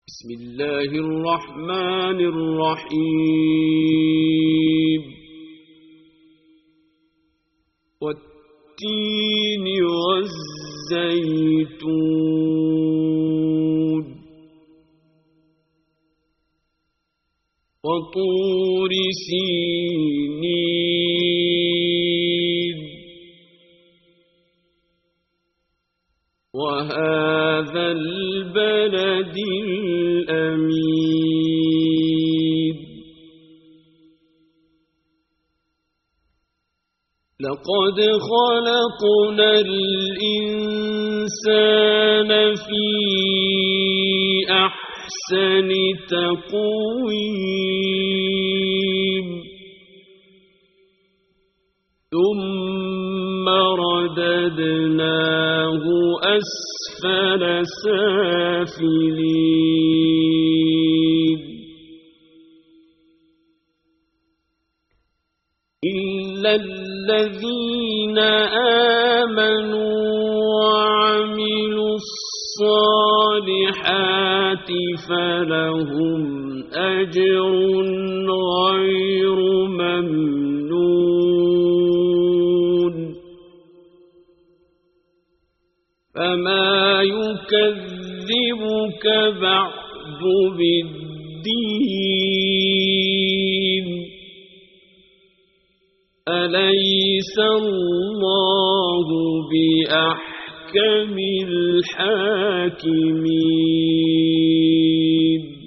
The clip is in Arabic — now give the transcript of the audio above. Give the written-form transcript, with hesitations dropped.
بسم الله الرحمن الرحيم والتين والزيتون وطور سينين وهذا البلد الأمين لقد خلقنا الإنسان في أحسن تقويم ثم رددناه أسفل سافلين إلا الذين آمنوا وعملوا الصالحات فلهم أجر غير ممنون فما يكذبك بعد بالدين أليس الله بأحكم الحاكمين